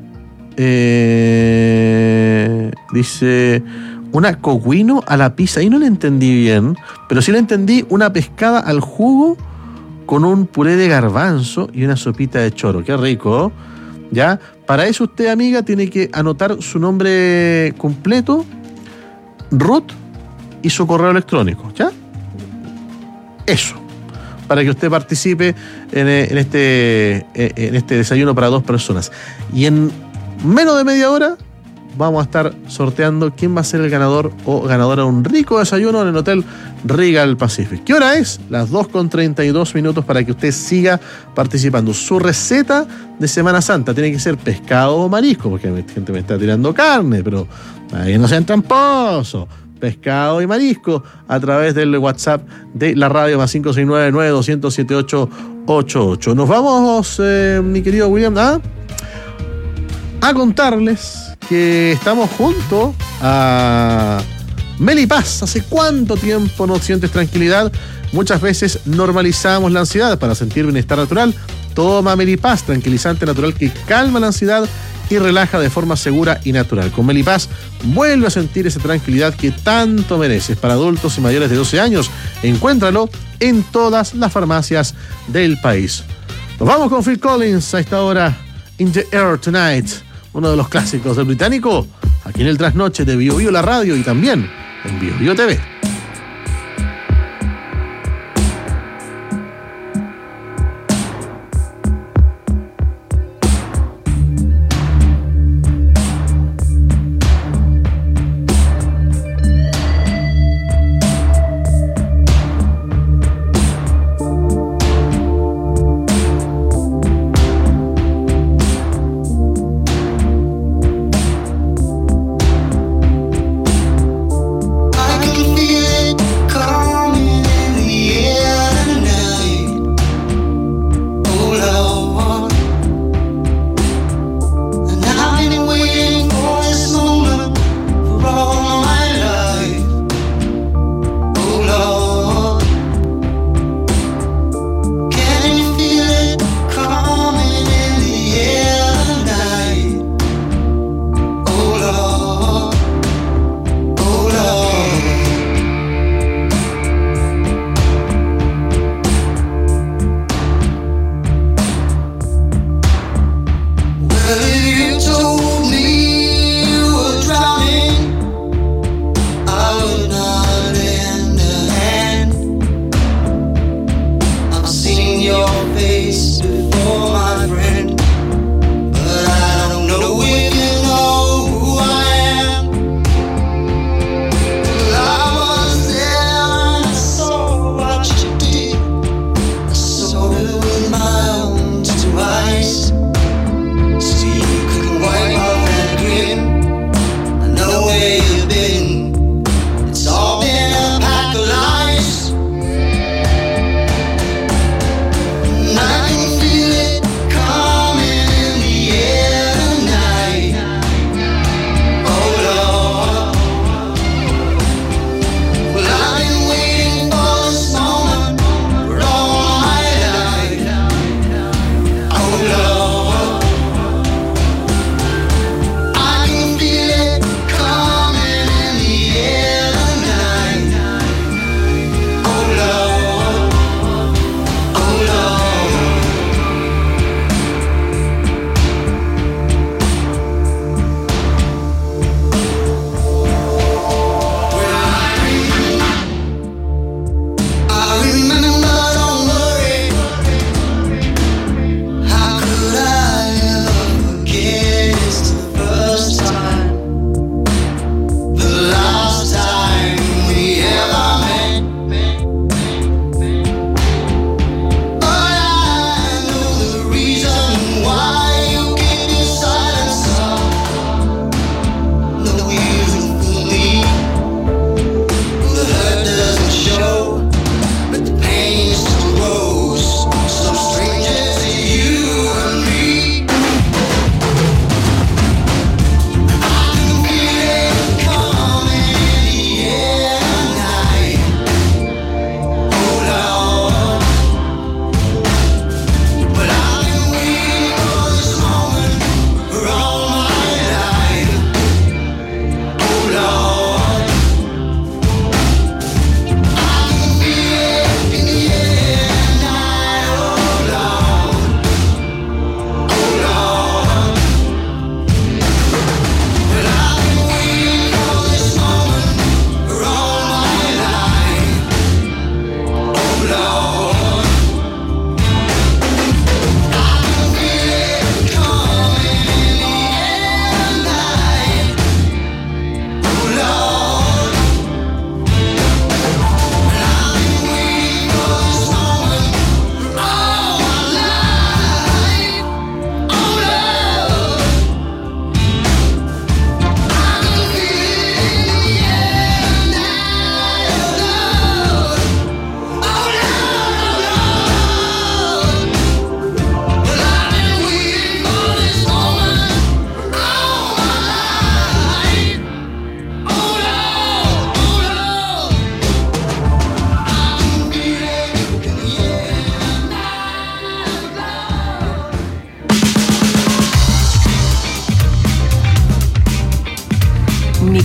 Eh, dice... una coguino a la pizza. Ahí no le entendí bien, pero sí le entendí una pescada al jugo con un puré de garbanzo y una sopita de choro. Qué rico, ¿ya? Para eso usted, amiga, tiene que anotar su nombre completo, Ruth, y su correo electrónico, ¿ya? Eso, para que usted participe en, en, este, en este desayuno para dos personas. Y en menos de media hora vamos a estar sorteando quién va a ser el ganador o ganadora de un rico desayuno en el Hotel Regal Pacific. ¿Qué hora es? Las dos con treinta y dos minutos para que usted siga participando. Su receta de Semana Santa tiene que ser pescado o marisco, porque la gente me está tirando carne, pero ahí no sean tramposos. Pescado y marisco a través del WhatsApp de la radio más cinco seis nueve, nueve dos cero cero, siete ocho ocho ocho. Nos vamos, eh, mi querido William, ¿ah? a contarles que estamos junto a Melipaz. ¿Hace cuánto tiempo no sientes tranquilidad? Muchas veces normalizamos la ansiedad. Para sentir bienestar natural, toma Melipaz, tranquilizante natural que calma la ansiedad y relaja de forma segura y natural. Con Melipaz vuelve a sentir esa tranquilidad que tanto mereces. Para adultos y mayores de doce años, encuéntralo en todas las farmacias del país. Nos vamos con Phil Collins a esta hora, In the Air Tonight, uno de los clásicos del británico, aquí en el Trasnoche de Bio Bio la radio y también en Bio Bio T V.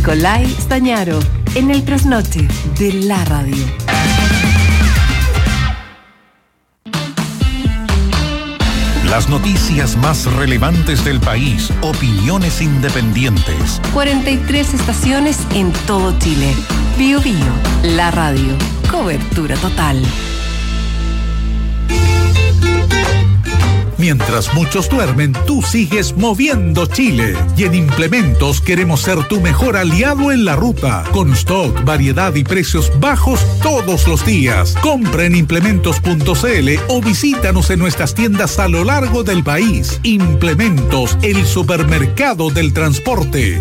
Nicolai Stañaro, en el trasnoche de la radio. Las noticias más relevantes del país, opiniones independientes. cuarenta y tres estaciones en todo Chile. Bio Bio, la radio. Cobertura total. Mientras muchos duermen, tú sigues moviendo Chile. Y en Implementos queremos ser tu mejor aliado en la ruta. Con stock, variedad y precios bajos todos los días. Compra en implementos punto c l o visítanos en nuestras tiendas a lo largo del país. Implementos, el supermercado del transporte.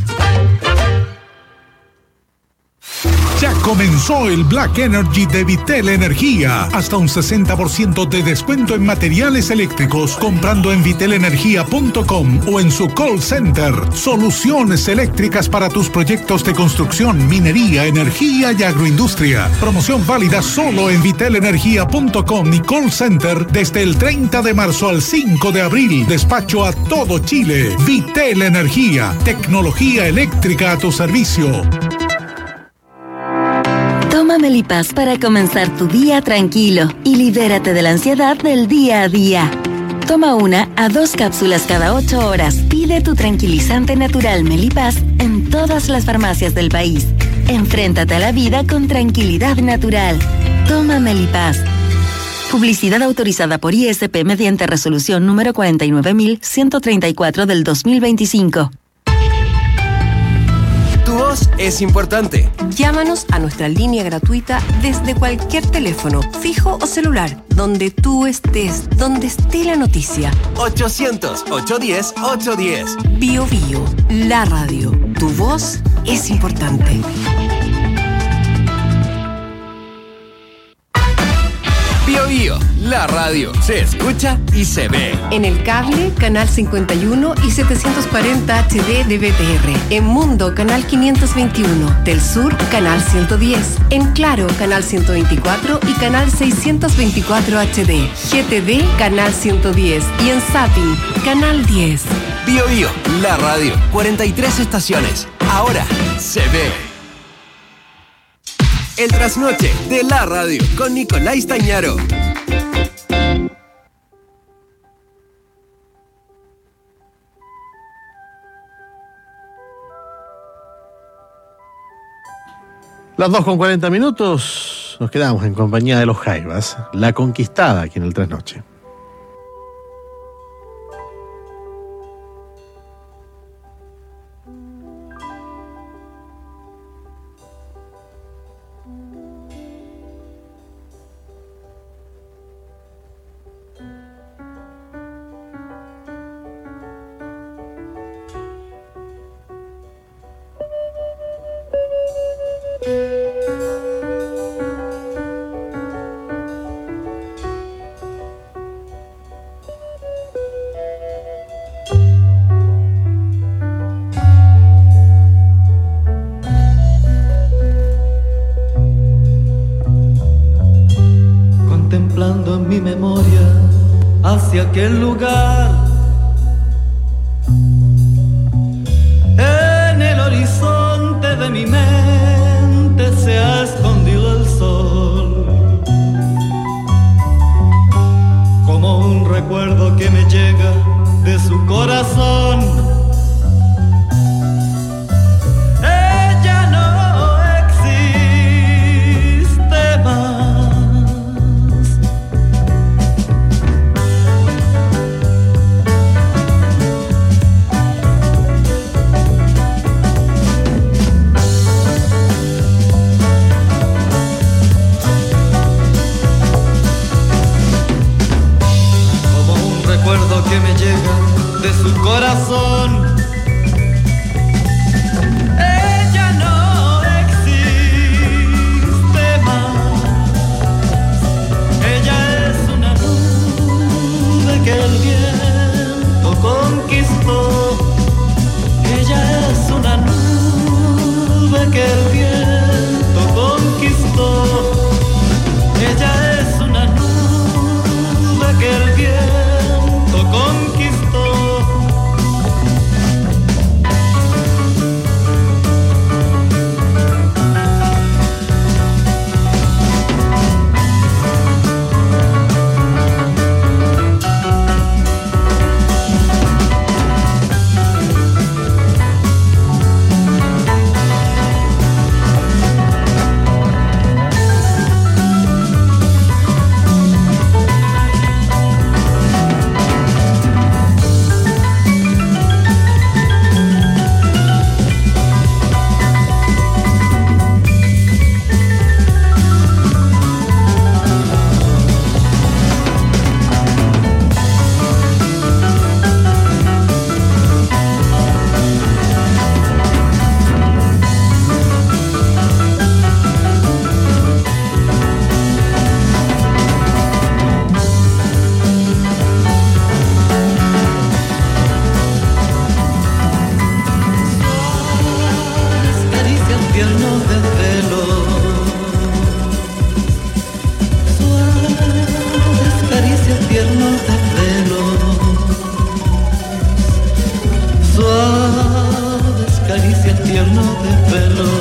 Ya comenzó el Black Energy de Vitel Energía. Hasta un sesenta por ciento de descuento en materiales eléctricos comprando en vitel energía punto com o en su call center. Soluciones eléctricas para tus proyectos de construcción, minería, energía y agroindustria. Promoción válida solo en vitel energía punto com y call center desde el treinta de marzo al cinco de abril. Despacho a todo Chile. Vitel Energía. Tecnología eléctrica a tu servicio. Toma Melipaz para comenzar tu día tranquilo y libérate de la ansiedad del día a día. Toma una a dos cápsulas cada ocho horas. Pide tu tranquilizante natural Melipaz en todas las farmacias del país. Enfréntate a la vida con tranquilidad natural. Toma Melipaz. Publicidad autorizada por I S P mediante resolución número cuarenta y nueve mil ciento treinta y cuatro del dos mil veinticinco. Tu voz es importante. Llámanos a nuestra línea gratuita desde cualquier teléfono, fijo o celular, donde tú estés, donde esté la noticia. ochocientos, ochocientos diez, ochocientos diez. Bio Bio, la radio. Tu voz es importante. Bio Bio, la radio. Se escucha y se ve. En el cable, canal cincuenta y uno y setecientos cuarenta H D de B T R. En Mundo, canal quinientos veintiuno. Del Sur, canal ciento diez. En Claro, canal ciento veinticuatro y canal seiscientos veinticuatro H D. G T D, canal ciento diez. Y en Zapping, canal diez. Bio Bio, la radio. cuarenta y tres estaciones. Ahora se ve. El trasnoche de la radio con Nicolai Stañaro. Las dos con cuarenta minutos, nos quedamos en compañía de los Jaivas, La Conquistada, aquí en el Trasnoche. Contemplando en mi memoria hacia aquel lugar, en el horizonte de mi mente se ha escondido el sol, como un recuerdo que me llega de su corazón. Ella no existe más. Que me llega de su corazón. Ella no existe más. Ella es una nube que el viento conquistó. Ella es una nube que el viento conquistó. Ella es una nube que el viento conquistó. tiernos desvelos, suaves caricias tiernos desvelos, suaves caricias tiernos desvelos.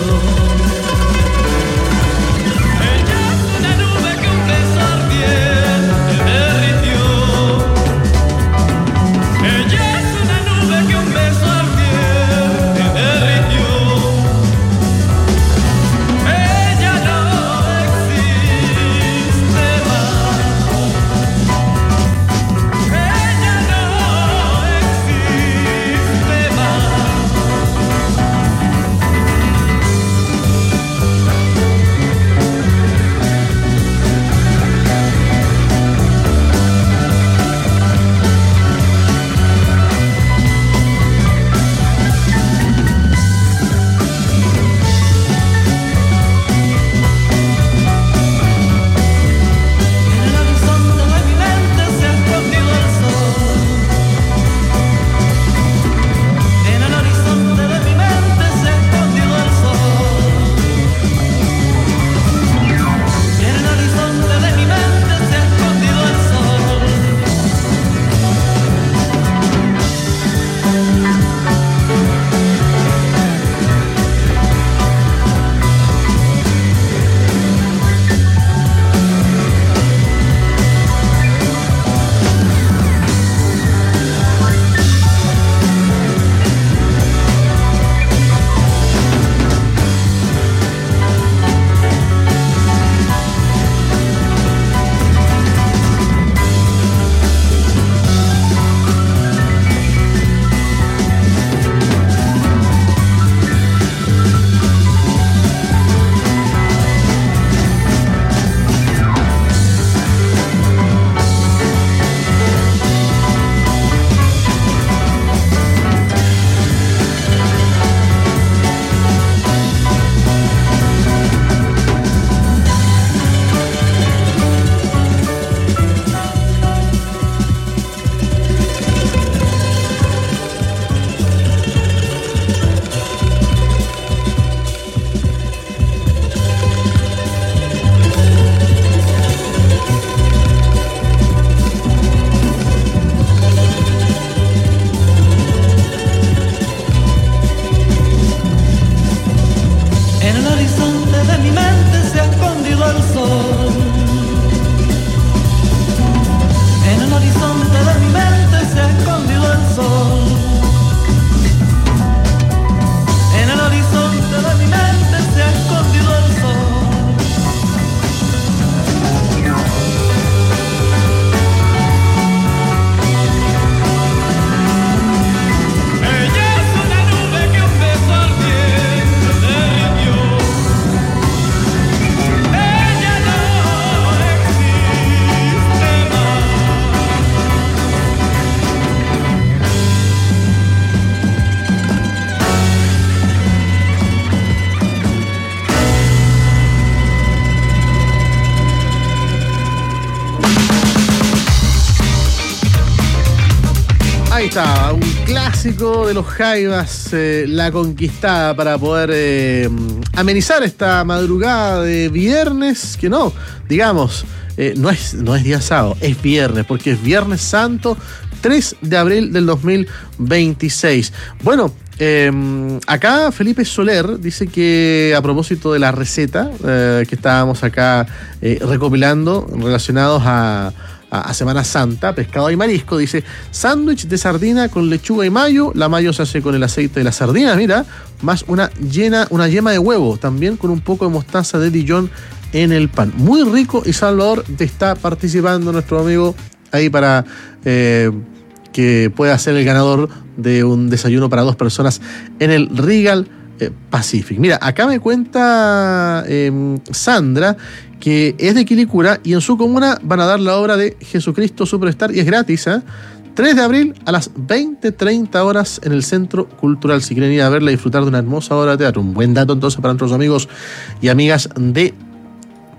Ahí está, un clásico de los Jaivas, eh, La Conquistada, para poder eh, amenizar esta madrugada de viernes, que no, digamos, eh, no es, no es día sábado, es viernes, porque es Viernes Santo, tres de abril del dos mil veintiséis. Bueno, eh, acá Felipe Soler dice que a propósito de la receta eh, que estábamos acá eh, recopilando relacionados a a Semana Santa, pescado y marisco, dice: sándwich de sardina con lechuga y mayo. La mayo se hace con el aceite de la sardina, mira, más una llena, una yema de huevo, también con un poco de mostaza de Dijon en el pan. Muy rico, y Salvador te está participando, nuestro amigo, ahí para eh, que pueda ser el ganador de un desayuno para dos personas en el Regal eh, Pacific. Mira, acá me cuenta eh, Sandra que es de Quilicura y en su comuna van a dar la obra de Jesucristo Superstar, y es gratis, ¿eh? tres de abril a las veinte treinta horas en el Centro Cultural. Si quieren ir a verla y disfrutar de una hermosa obra de teatro, un buen dato entonces para nuestros amigos y amigas de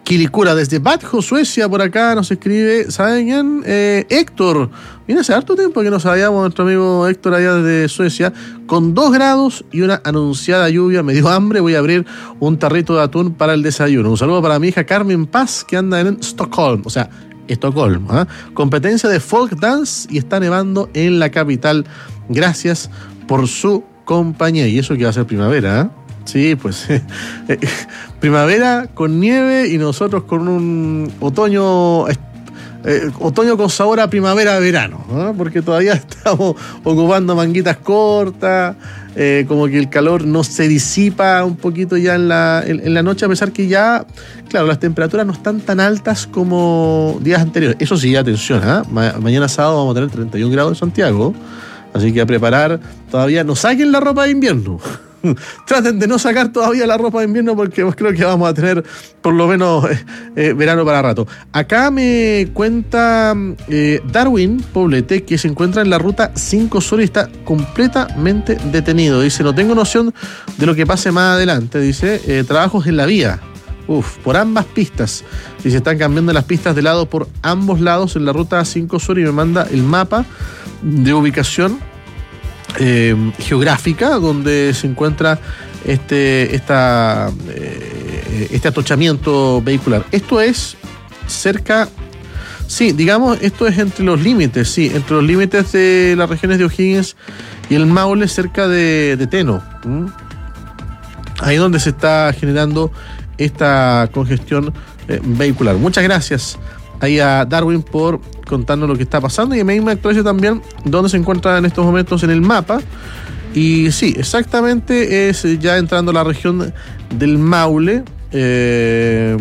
Quilicura, desde Badjo, Suecia, por acá nos escribe, ¿saben quién? Eh, Héctor. Mira, hace harto tiempo que no sabíamos, nuestro amigo Héctor allá desde Suecia, con dos grados y una anunciada lluvia, me dio hambre, voy a abrir un tarrito de atún para el desayuno. Un saludo para mi hija Carmen Paz, que anda en Stockholm, o sea, Estocolmo, ¿eh? Competencia de folk dance y está nevando en la capital. Gracias por su compañía. Y eso que va a ser primavera, ¿eh? Sí, pues eh, eh, primavera con nieve y nosotros con un otoño eh, otoño con sabor a primavera-verano, ¿no? Porque todavía estamos ocupando manguitas cortas, eh, como que el calor no se disipa un poquito ya en la, en, en la noche, a pesar que ya, claro, las temperaturas no están tan altas como días anteriores. Eso sí, atención, ¿eh? Ma- mañana sábado vamos a tener treinta y un grados en Santiago, así que a preparar todavía, no saquen la ropa de invierno. Traten de no sacar todavía la ropa de invierno porque creo que vamos a tener por lo menos eh, eh, verano para rato. Acá me cuenta eh, Darwin Poblete que se encuentra en la ruta cinco Sur y está completamente detenido. Dice, no tengo noción de lo que pase más adelante. Dice, eh, trabajos en la vía. Uf, por ambas pistas. Y se están cambiando las pistas de lado por ambos lados en la ruta cinco Sur y me manda el mapa de ubicación Eh, geográfica donde se encuentra este, esta, eh, este atochamiento vehicular. Esto es cerca, sí, digamos, esto es entre los límites, sí, entre los límites de las regiones de O'Higgins y el Maule, cerca de, de Teno. ¿Mm? Ahí donde se está generando esta congestión eh, vehicular. Muchas gracias ahí a Darwin por contarnos lo que está pasando y a mí me actualiza también dónde se encuentra en estos momentos en el mapa. Y sí, exactamente es ya entrando a la región del Maule. Eh,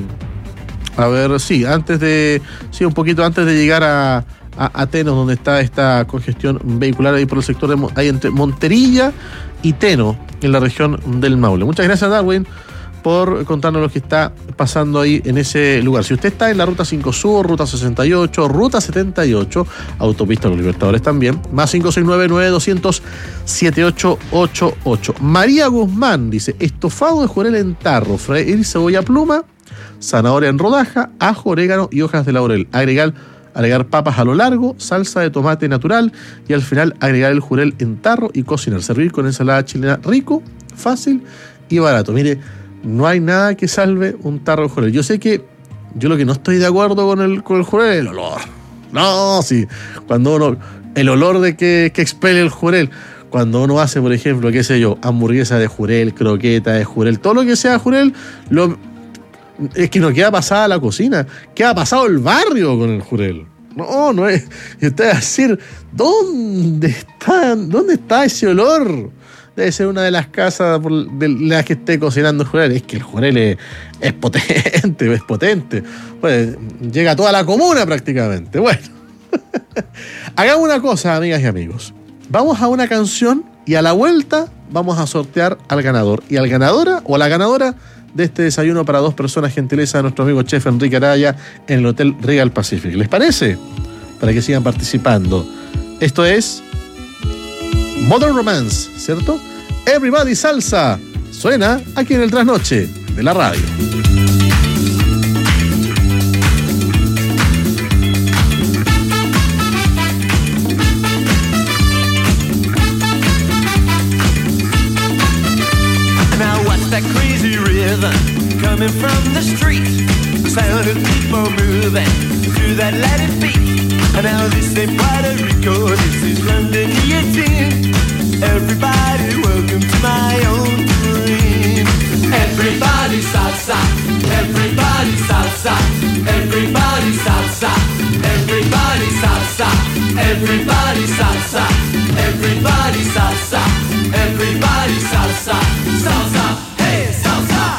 a ver, sí, antes de, sí, un poquito antes de llegar a, a Atenos, donde está esta congestión vehicular ahí por el sector de ahí entre Monterilla y Teno, en la región del Maule. Muchas gracias, Darwin, por contarnos lo que está pasando ahí en ese lugar. Si usted está en la ruta cinco Sur, ruta sesenta y ocho, ruta setenta y ocho, autopista Los Libertadores también, más cinco seis nueve, nueve dos cero cero, siete ocho ocho ocho. María Guzmán dice, estofado de jurel en tarro, freír cebolla pluma, zanahoria en rodaja, ajo, orégano y hojas de laurel. Agregar, agregar papas a lo largo, salsa de tomate natural y al final agregar el jurel en tarro y cocinar. Servir con ensalada chilena rico, fácil y barato. Mire, no hay nada que salve un tarro de jurel. Yo sé que yo lo que no estoy de acuerdo con el, con el jurel es el olor. No, sí. Cuando uno, el olor de que, que expele el jurel. Cuando uno hace, por ejemplo, qué sé yo, hamburguesa de jurel, croqueta de jurel, todo lo que sea jurel, lo, es que no queda pasada la cocina. Queda pasado el barrio con el jurel. No, no es. Y usted va a decir, ¿dónde está, dónde está ese olor? Debe ser una de las casas de las que esté cocinando el jurel. Es que el jurel es, es potente, es potente. Pues, llega a toda la comuna prácticamente. Bueno, hagamos una cosa, amigas y amigos. Vamos a una canción y a la vuelta vamos a sortear al ganador. Y al ganadora o a la ganadora de este desayuno para dos personas, gentileza de nuestro amigo chef Enrique Araya en el Hotel Regal Pacific. ¿Les parece? Para que sigan participando. Esto es Modern Romance, ¿cierto? Everybody Salsa suena aquí en el Trasnoche de la radio. Now what's that crazy rhythm coming from the street? Sound of people moving to that Latin beat. And now this ain't Puerto Rico, this is London guillotine. Everybody, welcome to my own dream. Everybody salsa, everybody salsa, everybody salsa, everybody salsa, everybody salsa, everybody salsa, everybody salsa, salsa, hey salsa.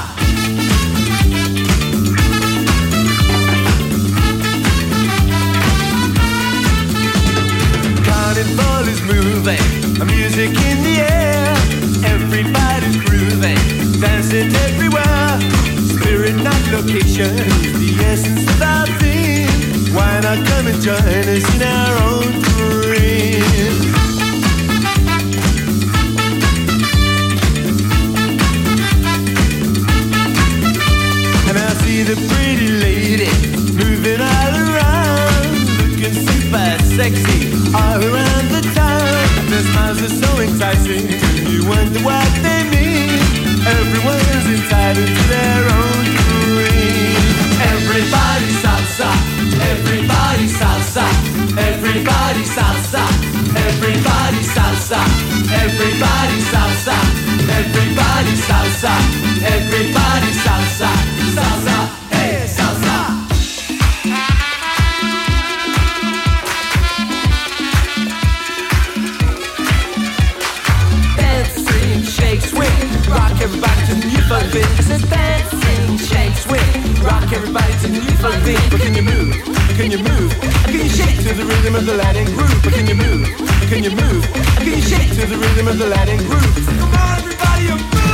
Carnival is moving, music in the air, everybody's grooving, dancing everywhere. Spirit, not location, is the essence of our thing. Why not come and join us in our own dream? And I see the right into their own dream. Everybody salsa, everybody salsa, everybody salsa, everybody salsa, everybody salsa, everybody salsa, everybody salsa, salsa, hey salsa. Dancing, shake, swing, rock everybody to the new funk beat. I said dancing, shake, swing, rock everybody to the new funk beat. But can you move? Can you move? Can you shake to the rhythm of the Latin groove? But can you move? Can you move? Can you shake to the rhythm of the Latin groove? Come on, everybody, and move!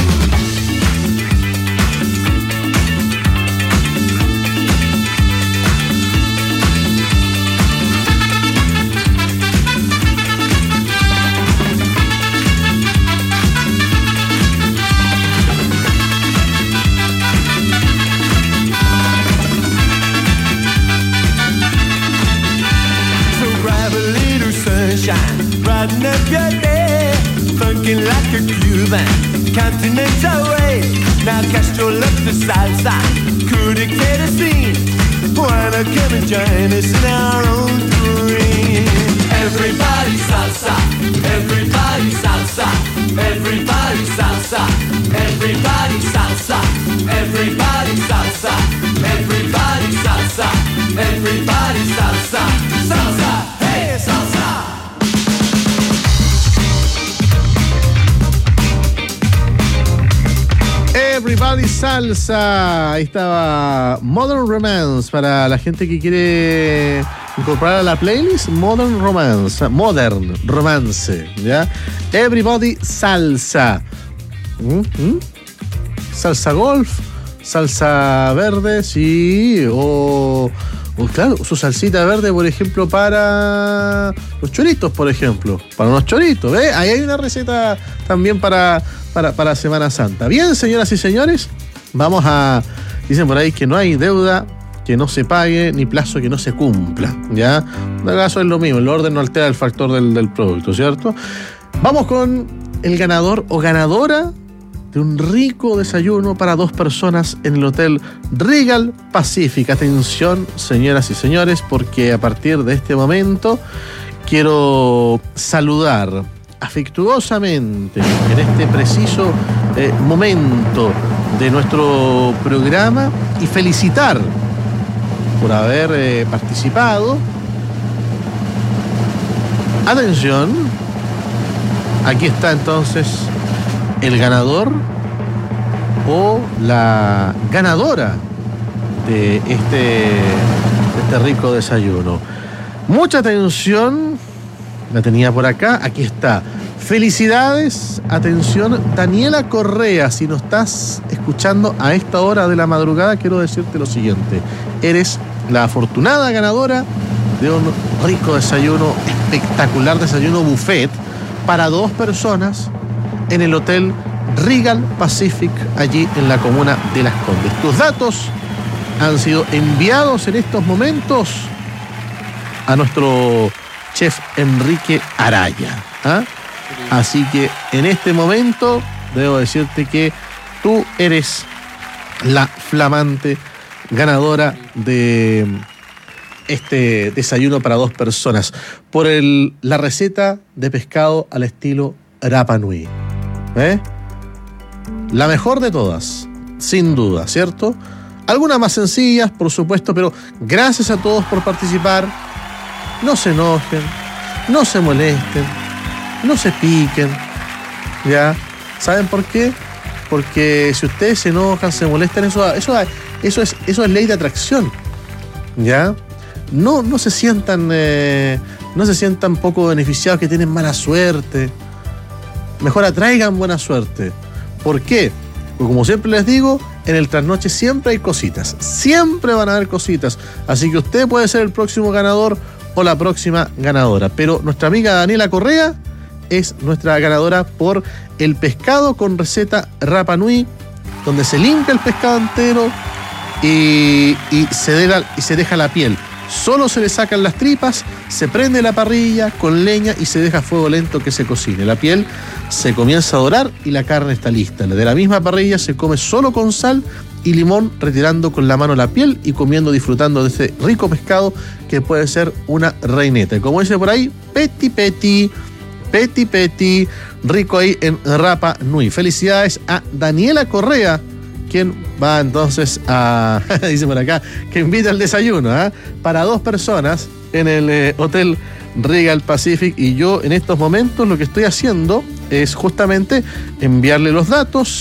Brighten up your day, funkin' like a Cuban, continental way. Now Castro left the salsa, could dictate a scene. Why not come and join us in our own dream? Everybody salsa, everybody salsa, everybody salsa, everybody salsa, everybody salsa, everybody salsa, everybody salsa, salsa, hey salsa. Everybody Salsa. Ahí estaba Modern Romance para la gente que quiere incorporar a la playlist. Modern Romance. Modern Romance. ¿Ya? Everybody Salsa. ¿Mm? ¿Mm? Salsa golf. Salsa verde. Sí. O, o claro, su salsita verde, por ejemplo, para los choritos, por ejemplo. Para unos choritos. ¿Ve? Ahí hay una receta también para... Para, para Semana Santa. Bien, señoras y señores, vamos a... Dicen por ahí que no hay deuda que no se pague ni plazo que no se cumpla, ¿ya? En el caso es lo mismo, el orden no altera el factor del, del producto, ¿cierto? Vamos con el ganador o ganadora de un rico desayuno para dos personas en el Hotel Regal Pacific. Atención, señoras y señores, porque a partir de este momento quiero saludar afectuosamente en este preciso eh, momento de nuestro programa y felicitar por haber eh, participado. Atención, aquí está entonces el ganador o la ganadora de este, de este rico desayuno. Mucha atención. La tenía por acá, aquí está. Felicidades, atención, Daniela Correa, si nos estás escuchando a esta hora de la madrugada, quiero decirte lo siguiente. Eres la afortunada ganadora de un rico desayuno, espectacular desayuno buffet para dos personas en el Hotel Regal Pacific, allí en la comuna de Las Condes. Tus datos han sido enviados en estos momentos a nuestro chef Enrique Araya. ¿Ah? Así que en este momento debo decirte que tú eres la flamante ganadora de este desayuno para dos personas por el, la receta de pescado al estilo Rapa Nui. ¿Eh? La mejor de todas, sin duda, ¿cierto? Algunas más sencillas, por supuesto, pero gracias a todos por participar. No se enojen, no se molesten, no se piquen, ¿ya? ¿Saben por qué? Porque si ustedes se enojan, se molestan, eso, eso, eso, es, eso es ley de atracción, ¿ya? No, no se sientan, eh, no se sientan poco beneficiados, que tienen mala suerte. Mejor atraigan buena suerte. ¿Por qué? Porque como siempre les digo, en el trasnoche siempre hay cositas, siempre van a haber cositas. Así que usted puede ser el próximo ganador o la próxima ganadora. Pero nuestra amiga Daniela Correa es nuestra ganadora por el pescado con receta Rapa Nui, donde se limpia el pescado entero y, y, se, deja, y se deja la piel. Solo se le sacan las tripas, se prende la parrilla con leña y se deja a fuego lento que se cocine. La piel se comienza a dorar y la carne está lista. De la misma parrilla se come solo con sal y limón, retirando con la mano la piel y comiendo, disfrutando de ese rico pescado que puede ser una reineta. Y como dice por ahí, peti peti, peti peti, rico ahí en Rapa Nui. Felicidades a Daniela Correa, quien va entonces a, dice por acá, que invita al desayuno, ¿eh? Para dos personas en el eh, Hotel Regal Pacific. Y yo en estos momentos lo que estoy haciendo es justamente enviarle los datos